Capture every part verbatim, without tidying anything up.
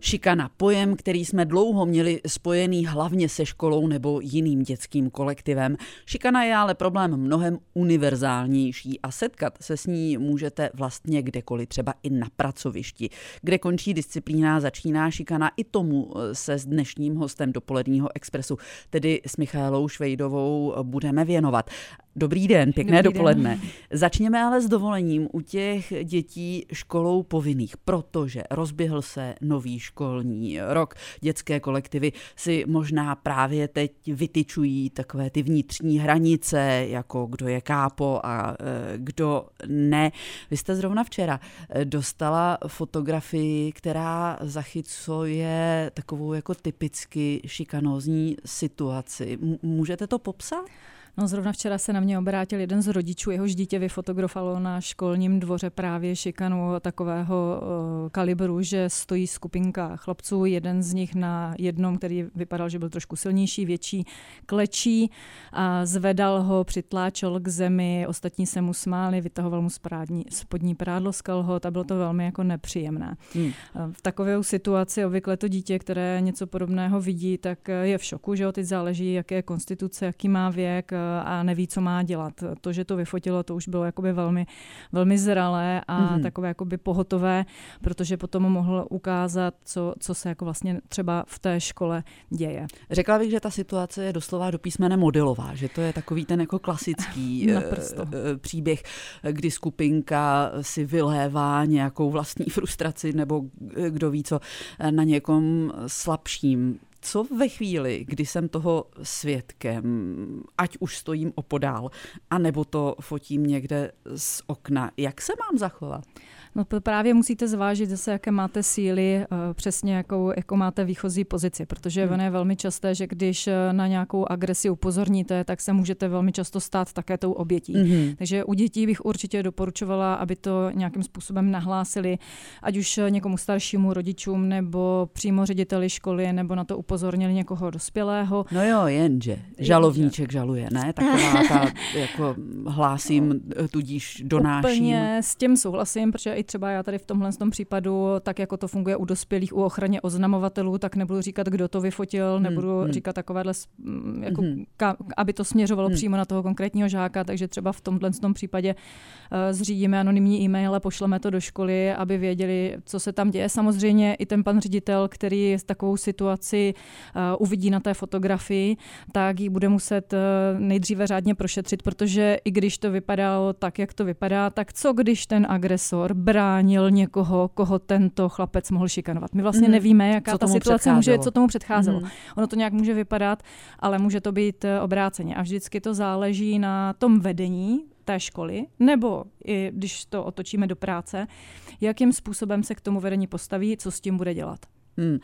Šikana, pojem, který jsme dlouho měli spojený hlavně se školou nebo jiným dětským kolektivem. Šikana je ale problém mnohem univerzálnější a setkat se s ní můžete vlastně kdekoliv, třeba i na pracovišti. Kde končí disciplína, začíná šikana, i tomu se s dnešním hostem Dopoledního expresu, tedy s Michaelou Švejdovou, budeme věnovat. Dobrý den, pěkné Dobrý dopoledne. Den. Začněme ale s dovolením u těch dětí školou povinných, protože rozběhl se nový školní rok. Dětské kolektivy si možná právě teď vytyčují takové ty vnitřní hranice, jako kdo je kápo a kdo ne. Vy jste zrovna včera dostala fotografii, která zachycuje takovou jako typicky šikanózní situaci. Můžete to popsat? No, zrovna včera se na mě obrátil jeden z rodičů, jehož dítě vyfotografovalo na školním dvoře právě šikanu takového uh, kalibru, že stojí skupinka chlapců, jeden z nich na jednom, který vypadal, že byl trošku silnější, větší, klečí a zvedal ho, přitláčel k zemi, ostatní se mu smáli, vytahoval mu sprádní, spodní prádlo z kalhot a bylo to velmi jako nepříjemné. Hmm. V takové situaci obvykle to dítě, které něco podobného vidí, tak je v šoku, že ho teď záleží, jaké je konstituce, jaký má věk, a neví, co má dělat. To, že to vyfotilo, to už bylo jakoby velmi, velmi zralé a mm-hmm. takové jakoby pohotové, protože potom mohl ukázat, co, co se jako vlastně třeba v té škole děje. Řekla bych, že ta situace je doslova do písmene modelová, že to je takový ten jako klasický příběh, kdy skupinka si vylévá nějakou vlastní frustraci nebo kdo ví co na někom slabším. Co ve chvíli, kdy jsem toho svědkem, ať už stojím opodál, anebo to fotím někde z okna, jak se mám zachovat? No právě musíte zvážit zase, jaké máte síly, přesně jakou, jakou máte výchozí pozici, protože hmm. ono je velmi časté, že když na nějakou agresi upozorníte, tak se můžete velmi často stát také tou obětí. Hmm. Takže u dětí bych určitě doporučovala, aby to nějakým způsobem nahlásili, ať už někomu staršímu rodičům, nebo přímo řediteli školy, nebo na to upozornili někoho dospělého. No jo, jenže žalovníček žaluje, ne? Taková ta, jako hlásím, tudíž donáším. Úplně s tím souhlasím, protože i třeba já tady v tomhle tom případu, tak jako to funguje u dospělých, u ochraně oznamovatelů, tak nebudu říkat, kdo to vyfotil, hmm, nebudu hmm. říkat takovéhle, jako, hmm. ka, aby to směřovalo hmm. přímo na toho konkrétního žáka, takže třeba v tomhle tom případě uh, zřídíme anonymní e-mail a pošleme to do školy, aby věděli, co se tam děje. Samozřejmě i ten pan ředitel, který takovou situaci uh, uvidí na té fotografii, tak ji bude muset uh, nejdříve řádně prošetřit, protože i když to vypadalo tak, jak to vypadá, tak co když ten agresor bránil někoho, koho tento chlapec mohl šikanovat. My vlastně mm. nevíme, jaká co ta situace může, co tomu předcházelo. Mm. Ono to nějak může vypadat, ale může to být obráceně. A vždycky to záleží na tom vedení té školy, nebo i když to otočíme do práce, jakým způsobem se k tomu vedení postaví, co s tím bude dělat. Hmm.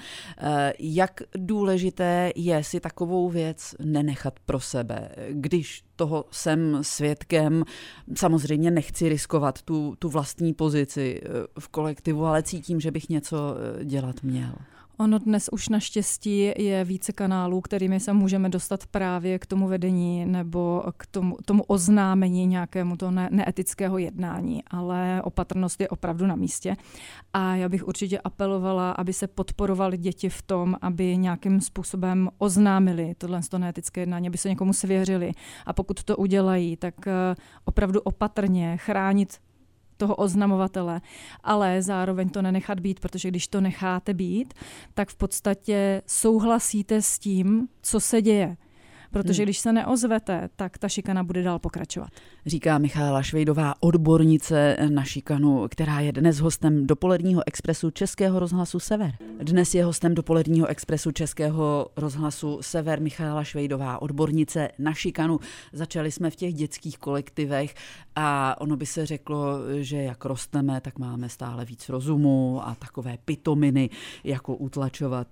Jak důležité je si takovou věc nenechat pro sebe, když toho jsem svědkem, samozřejmě nechci riskovat tu, tu vlastní pozici v kolektivu, ale cítím, že bych něco dělat měl. Ono dnes už naštěstí je více kanálů, kterými se můžeme dostat právě k tomu vedení nebo k tomu, tomu oznámení nějakému to ne, neetického jednání, ale opatrnost je opravdu na místě. A já bych určitě apelovala, aby se podporovaly děti v tom, aby nějakým způsobem oznámili tohle neetické jednání, aby se někomu svěřili. A pokud to udělají, tak opravdu opatrně chránit toho oznamovatele, ale zároveň to nenechat být, protože když to necháte být, tak v podstatě souhlasíte s tím, co se děje. Protože když se neozvete, tak ta šikana bude dál pokračovat. Říká Michaela Švejdová, odbornice na šikanu, která je dnes hostem Dopoledního expresu Českého rozhlasu Sever. Dnes je hostem Dopoledního expresu Českého rozhlasu Sever Michaela Švejdová, odbornice na šikanu. Začali jsme v těch dětských kolektivech a ono by se řeklo, že jak rosteme, tak máme stále víc rozumu a takové pitominy, jako utlačovat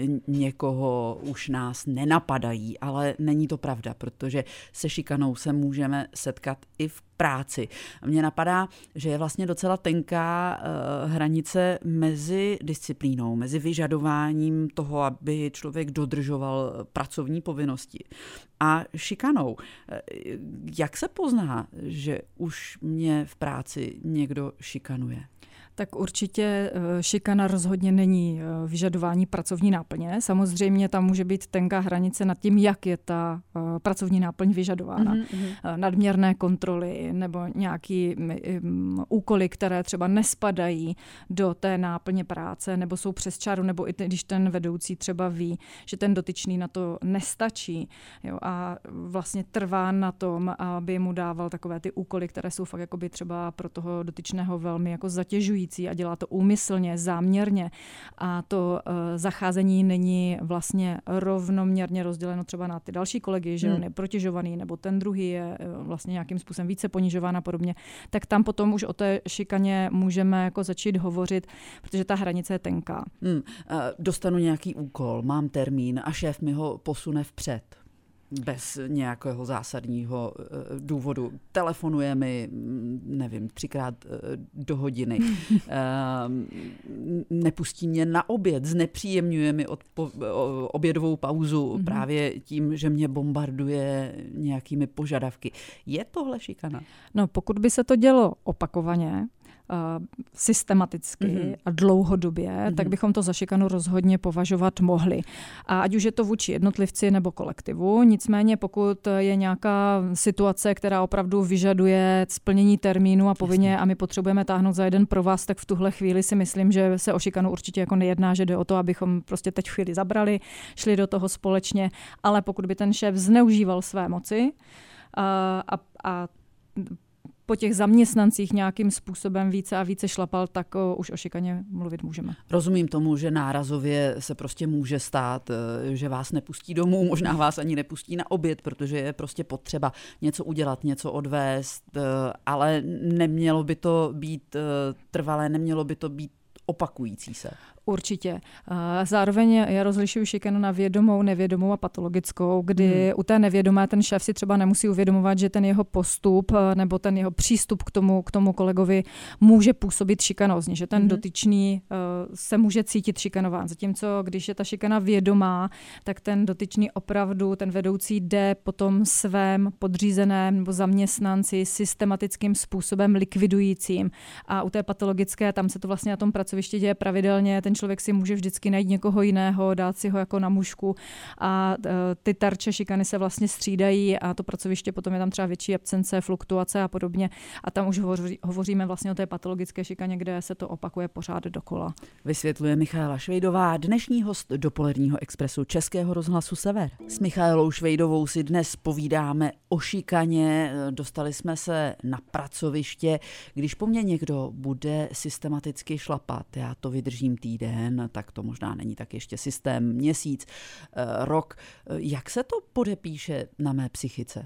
někoho už nás nenapadají, ale není to pravda, protože se šikanou se můžeme setkat i v práci. Mně napadá, že je vlastně docela tenká uh, hranice mezi disciplínou, mezi vyžadováním toho, aby člověk dodržoval pracovní povinnosti a šikanou. Jak se pozná, že už mě v práci někdo šikanuje? Tak určitě šikana rozhodně není vyžadování pracovní náplně. Samozřejmě tam může být tenká hranice nad tím, jak je ta pracovní náplň vyžadována. Mm-hmm. Nadměrné kontroly nebo nějaký um, úkoly, které třeba nespadají do té náplně práce nebo jsou přes čáru, nebo i když ten vedoucí třeba ví, že ten dotyčný na to nestačí, jo, a vlastně trvá na tom, aby mu dával takové ty úkoly, které jsou fakt jakoby třeba pro toho dotyčného velmi jako zatěžující a dělá to úmyslně, záměrně a to uh, zacházení není vlastně rovnoměrně rozděleno třeba na ty další kolegy, že hmm. on je protěžovaný nebo ten druhý je uh, vlastně nějakým způsobem více ponižován a podobně, tak tam potom už o té šikaně můžeme jako začít hovořit, protože ta hranice je tenká. Hmm. Uh, dostanu nějaký úkol, mám termín a šéf mi ho posune vpřed. Bez nějakého zásadního uh, důvodu. Telefonuje mi, nevím, třikrát uh, do hodiny. uh, nepustí mě na oběd, znepříjemňuje mi odpo- obědovou pauzu mm-hmm. právě tím, že mě bombarduje nějakými požadavky. Je tohle šikana? No, pokud by se to dělo opakovaně, Uh, systematicky mm-hmm. a dlouhodobě, mm-hmm. tak bychom to za šikanu rozhodně považovat mohli. A ať už je to vůči jednotlivci nebo kolektivu, nicméně pokud je nějaká situace, která opravdu vyžaduje splnění termínu a povinně Jasně. a my potřebujeme táhnout za jeden provaz, tak v tuhle chvíli si myslím, že se o šikanu určitě jako nejedná, že jde o to, abychom prostě teď chvíli zabrali, šli do toho společně, ale pokud by ten šéf zneužíval své moci a, a, a po těch zaměstnancích nějakým způsobem více a více šlapal, tak o, už o šikaně mluvit můžeme. Rozumím tomu, že nárazově se prostě může stát, že vás nepustí domů, možná vás ani nepustí na oběd, protože je prostě potřeba něco udělat, něco odvést, ale nemělo by to být trvalé, nemělo by to být opakující se. Určitě. Zároveň já rozlišuju šikanu na vědomou, nevědomou a patologickou, kdy hmm. u té nevědomé ten šéf si třeba nemusí uvědomovat, že ten jeho postup nebo ten jeho přístup k tomu, k tomu kolegovi může působit šikanózně, že ten hmm. dotyčný uh, se může cítit šikanován. Zatímco když je ta šikana vědomá, tak ten dotyčný opravdu, ten vedoucí jde po tom svém podřízeném nebo zaměstnanci systematickým způsobem likvidujícím. A u té patologické, tam se to vlastně na tom pracovišti děje pravidelně, ten člověk si může vždycky najít někoho jiného, dát si ho jako na mužku a ty tarče šikany se vlastně střídají a to pracoviště potom je tam třeba větší absence, fluktuace a podobně a tam už hovoří, hovoříme vlastně o té patologické šikaně, kde se to opakuje pořád dokola. Vysvětluje Michaela Švejdová, dnešní host dopoledního expresu Českého rozhlasu Sever. S Michaelou Švejdovou si dnes povídáme o šikaně, dostali jsme se na pracoviště, když po mně někdo bude systematicky šlapat, já to vydržím týden, tak to možná není tak ještě systém, měsíc, rok. Jak se to podepíše na mé psychice?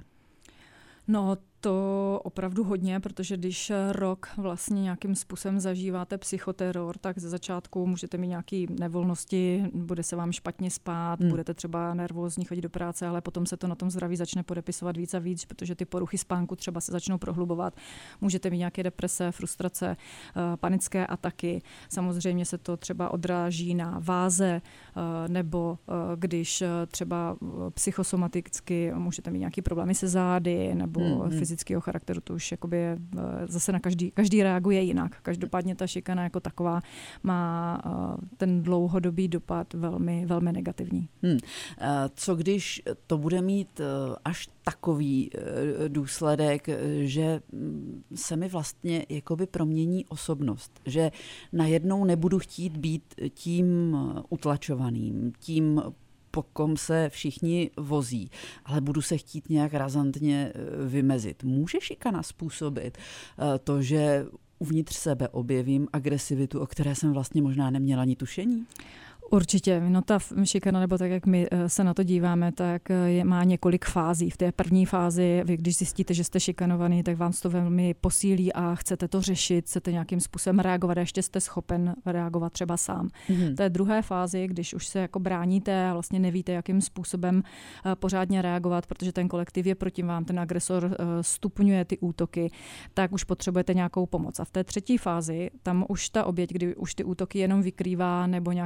No to opravdu hodně, protože když rok vlastně nějakým způsobem zažíváte psychoteror, tak ze začátku můžete mít nějaké nevolnosti, bude se vám špatně spát, hmm. budete třeba nervózní chodit do práce, ale potom se to na tom zdraví začne podepisovat víc a víc, protože ty poruchy spánku třeba se začnou prohlubovat. Můžete mít nějaké deprese, frustrace, panické ataky. Samozřejmě se to třeba odráží na váze, nebo když třeba psychosomaticky můžete mít nějaké problémy se zády, nebo hmm. fyzického charakteru, to už jakoby je, zase na každý, každý reaguje jinak. Každopádně ta šikana jako taková má ten dlouhodobý dopad velmi, velmi negativní. Hmm. Co když to bude mít až takový důsledek, že se mi vlastně jakoby promění osobnost, že najednou nebudu chtít být tím utlačovaným, tím po kom se všichni vozí, ale budu se chtít nějak razantně vymezit. Může šikana způsobit to, že uvnitř sebe objevím agresivitu, o které jsem vlastně možná neměla ani tušení? Určitě. No ta šikana, nebo tak, jak my se na to díváme, tak je, má několik fází. V té první fázi, vy když zjistíte, že jste šikanovaný, tak vám to velmi posílí a chcete to řešit, chcete nějakým způsobem reagovat a ještě jste schopen reagovat třeba sám. Mm-hmm. V té druhé fázi, když už se jako bráníte a vlastně nevíte, jakým způsobem pořádně reagovat, protože ten kolektiv je proti vám, ten agresor stupňuje ty útoky, tak už potřebujete nějakou pomoc. A v té třetí fázi, tam už ta oběť, kdy už ty útoky jenom vykrývá nebo nějakým způsobem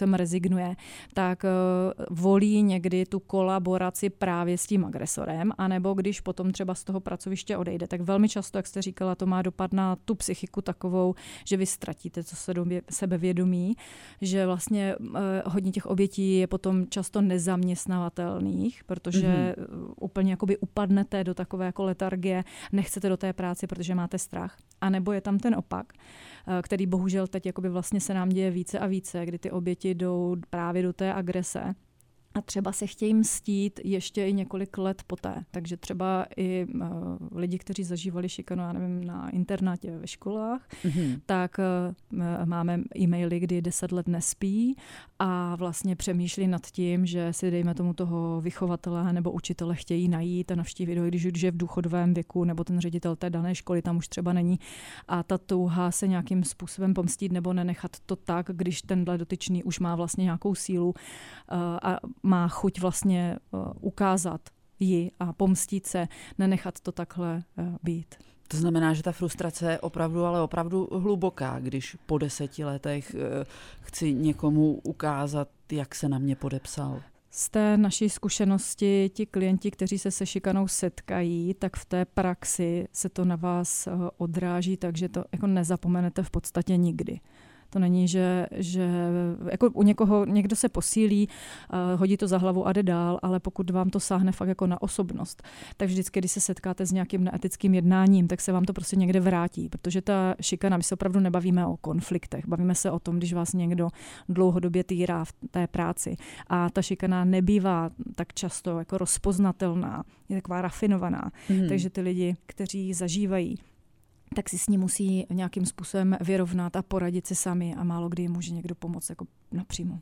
způsobem rezignuje, tak volí někdy tu kolaboraci právě s tím agresorem, anebo když potom třeba z toho pracoviště odejde, tak velmi často, jak jste říkala, to má dopad na tu psychiku takovou, že vy ztratíte to sebevědomí, že vlastně hodně těch obětí je potom často nezaměstnavatelných, protože mm-hmm. úplně jakoby upadnete do takové jako letargie, nechcete do té práce, protože máte strach. A nebo je tam ten opak, který bohužel teď jakoby vlastně se nám děje více a více, kdy ty oběti jdou právě do té agrese a třeba se chtějí mstít ještě i několik let poté. Takže třeba i uh, lidi, kteří zažívali šikanu, já nevím, na internátě ve školách, mm-hmm. tak uh, máme e-maily, kdy deset let nespí a vlastně přemýšlí nad tím, že si dejme tomu toho vychovatele nebo učitele chtějí najít a navštívit ho, když už je v důchodovém věku, nebo ten ředitel té dané školy tam už třeba není. A ta touha se nějakým způsobem pomstít nebo nenechat to tak, když tenhle dotyčný už má vlastně nějakou sílu uh, a má chuť vlastně uh, ukázat ji a pomstít se, nenechat to takhle uh, být. To znamená, že ta frustrace je opravdu, ale opravdu hluboká, když po deseti letech uh, chci někomu ukázat, jak se na mě podepsal. Z té naší zkušenosti ti klienti, kteří se se šikanou setkají, tak v té praxi se to na vás uh, odráží, takže to jako nezapomenete v podstatě nikdy. To není, že, že jako u někoho, někdo se posílí, uh, hodí to za hlavu a jde dál, ale pokud vám to sáhne fakt jako na osobnost, tak vždycky, když se setkáte s nějakým neetickým jednáním, tak se vám to prostě někde vrátí, protože ta šikana, my se opravdu nebavíme o konfliktech, bavíme se o tom, když vás někdo dlouhodobě týrá v té práci a ta šikana nebývá tak často jako rozpoznatelná, je taková rafinovaná, hmm. takže ty lidi, kteří zažívají, tak si s ní musí nějakým způsobem vyrovnat a poradit si sami a málo kdy může někdo pomoct jako napřímo.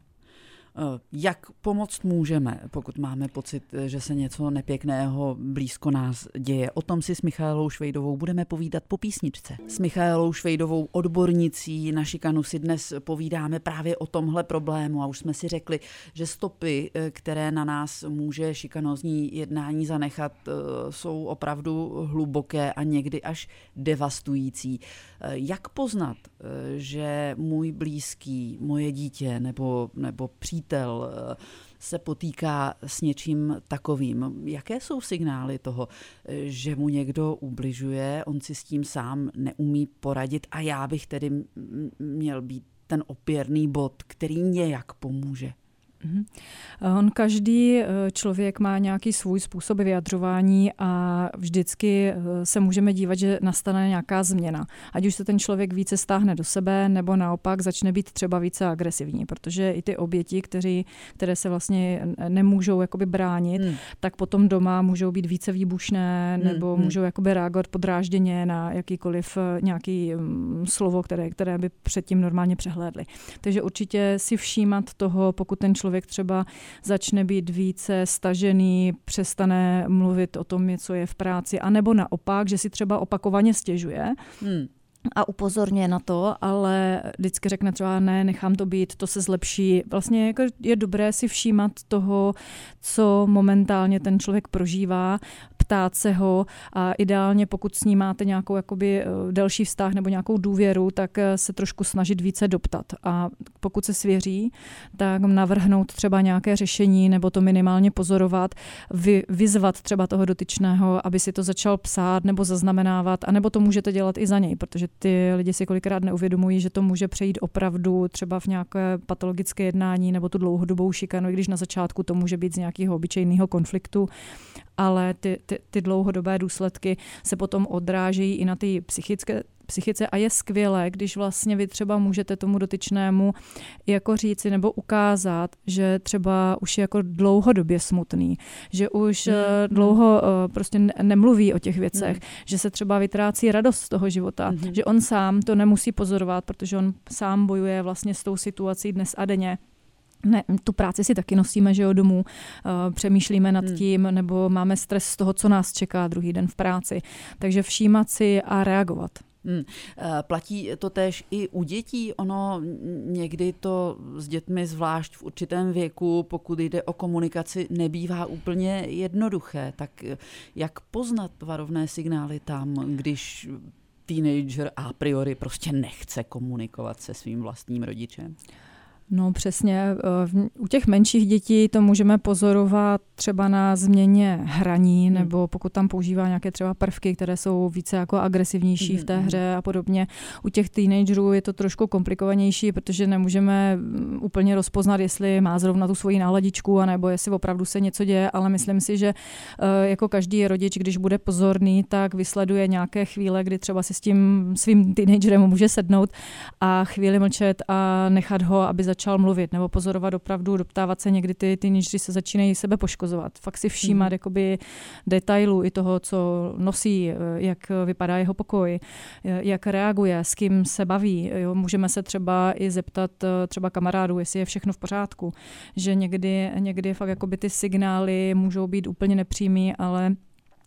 Jak pomoct můžeme, pokud máme pocit, že se něco nepěkného blízko nás děje? O tom si s Michaelou Švejdovou budeme povídat po písničce. S Michaelou Švejdovou, odbornicí na šikanu, si dnes povídáme právě o tomhle problému a už jsme si řekli, že stopy, které na nás může šikanózní jednání zanechat, jsou opravdu hluboké a někdy až devastující. Jak poznat, že můj blízký, moje dítě nebo, nebo přítel se potýká s něčím takovým? Jaké jsou signály toho, že mu někdo ubližuje, on si s tím sám neumí poradit a já bych tedy měl být ten opěrný bod, který nějak pomůže? On každý člověk má nějaký svůj způsob vyjadřování a vždycky se můžeme dívat, že nastane nějaká změna. Ať už se ten člověk více stáhne do sebe, nebo naopak začne být třeba více agresivní, protože i ty oběti, kteří, které se vlastně nemůžou jakoby bránit, hmm. tak potom doma můžou být více výbušné, nebo hmm. můžou jakoby reagovat podrážděně na jakýkoliv nějaký slovo, které, které by předtím normálně přehlédli. Takže určitě si všímat toho, pokud ten člověk třeba začne být více stažený, přestane mluvit o tom, co je v práci, anebo naopak, že si třeba opakovaně stěžuje, hmm. a upozorňuje na to, ale vždycky řekne třeba ne, nechám to být, to se zlepší. Vlastně jako je dobré si všímat toho, co momentálně ten člověk prožívá, ptát se ho a ideálně, pokud s ním máte nějakou jakoby delší vztah nebo nějakou důvěru, tak se trošku snažit více doptat. A pokud se svěří, tak navrhnout třeba nějaké řešení nebo to minimálně pozorovat, vy, vyzvat třeba toho dotyčného, aby si to začal psát nebo zaznamenávat, anebo to můžete dělat i za něj, protože ty lidi si kolikrát neuvědomují, že to může přejít opravdu třeba v nějaké patologické jednání nebo tu dlouhodobou šikanu, i když na začátku to může být z nějakého obyčejného konfliktu, ale ty, ty, ty dlouhodobé důsledky se potom odrážejí i na ty psychické psychice a je skvělé, když vlastně vy třeba můžete tomu dotyčnému jako říci nebo ukázat, že třeba už je jako dlouhodobě smutný, že už hmm. dlouho prostě nemluví o těch věcech, hmm. že se třeba vytrácí radost z toho života, hmm. že on sám to nemusí pozorovat, protože on sám bojuje vlastně s tou situací dnes a denně. Ne, tu práci si taky nosíme, že jo, domů, uh, přemýšlíme nad hmm. tím, nebo máme stres z toho, co nás čeká druhý den v práci. Takže všímat si a reagovat. Hmm. Platí to též i u dětí? Ono někdy to s dětmi, zvlášť v určitém věku, pokud jde o komunikaci, nebývá úplně jednoduché. Tak jak poznat varovné signály tam, když teenager a priori prostě nechce komunikovat se svým vlastním rodičem? No přesně, u těch menších dětí to můžeme pozorovat třeba na změně hraní, hmm. nebo pokud tam používá nějaké třeba prvky, které jsou více jako agresivnější hmm. v té hře a podobně. U těch teenagerů je to trošku komplikovanější, protože nemůžeme úplně rozpoznat, jestli má zrovna tu svoji náladičku, anebo jestli opravdu se něco děje, ale myslím si, že jako každý rodič, když bude pozorný, tak vysleduje nějaké chvíle, kdy třeba si s tím svým teenagerem může sednout a chvíli mlčet a nechat ho, aby začal mluvit nebo pozorovat opravdu, doptávat se, někdy ty teenageři se začínají sebe poškozovat. Fakt si všímat mm. jakoby detailů i toho, co nosí, jak vypadá jeho pokoj, jak reaguje, s kým se baví. Jo, můžeme se třeba i zeptat třeba kamarádů, jestli je všechno v pořádku. Že někdy, někdy fakt jakoby ty signály můžou být úplně nepřímý, ale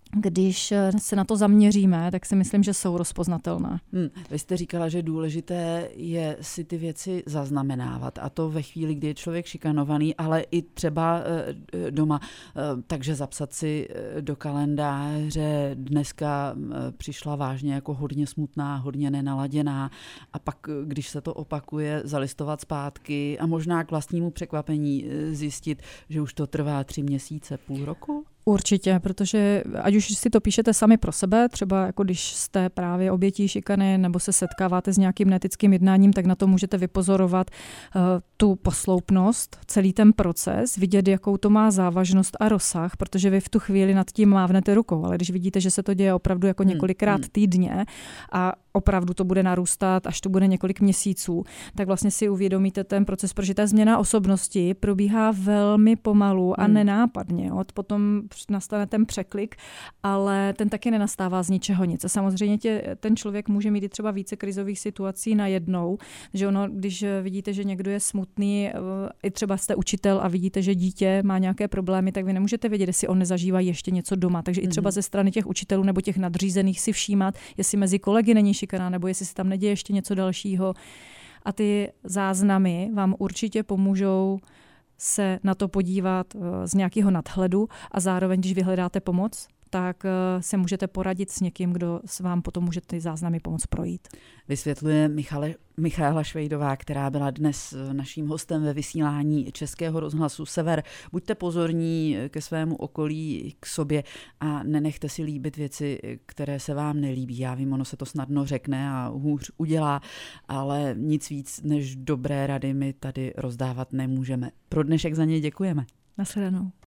když se na to zaměříme, tak si myslím, že jsou rozpoznatelné. Hmm, vy jste říkala, že důležité je si ty věci zaznamenávat, a to ve chvíli, kdy je člověk šikanovaný, ale i třeba e, doma. E, takže zapsat si do kalendáře, dneska e, přišla vážně jako hodně smutná, hodně nenaladěná, a pak, když se to opakuje, zalistovat zpátky a možná k vlastnímu překvapení zjistit, že už to trvá tři měsíce, půl roku? Určitě, protože ať už si to píšete sami pro sebe, třeba jako když jste právě obětí šikany nebo se setkáváte s nějakým neetickým jednáním, tak na to můžete vypozorovat uh, tu posloupnost, celý ten proces, vidět, jakou to má závažnost a rozsah, protože vy v tu chvíli nad tím mávnete rukou, ale když vidíte, že se to děje opravdu jako několikrát týdně a opravdu to bude narůstat, až to bude několik měsíců, tak vlastně si uvědomíte ten proces, protože ta změna osobnosti probíhá velmi pomalu a hmm. nenápadně. Od potom nastane ten překlik, ale ten taky nenastává z ničeho nic. A samozřejmě tě, ten člověk může mít i třeba více krizových situací najednou, že ono, když vidíte, že někdo je smutný, i třeba jste učitel a vidíte, že dítě má nějaké problémy, tak vy nemůžete vědět, jestli on nezažívá ještě něco doma. Takže hmm. i třeba ze strany těch učitelů nebo těch nadřízených si všímat, jestli mezi kolegy není šikana, nebo jestli se tam neděje ještě něco dalšího. A ty záznamy vám určitě pomůžou se na to podívat z nějakého nadhledu a zároveň, když vyhledáte pomoc, tak se můžete poradit s někým, kdo s vám potom může ty záznamy pomoct projít. Vysvětluje Michale, Michaela Švejdová, která byla dnes naším hostem ve vysílání Českého rozhlasu Sever. Buďte pozorní ke svému okolí, k sobě a nenechte si líbit věci, které se vám nelíbí. Já vím, ono se to snadno řekne a hůř udělá, ale nic víc než dobré rady my tady rozdávat nemůžeme. Pro dnešek za ně děkujeme. Nashledanou.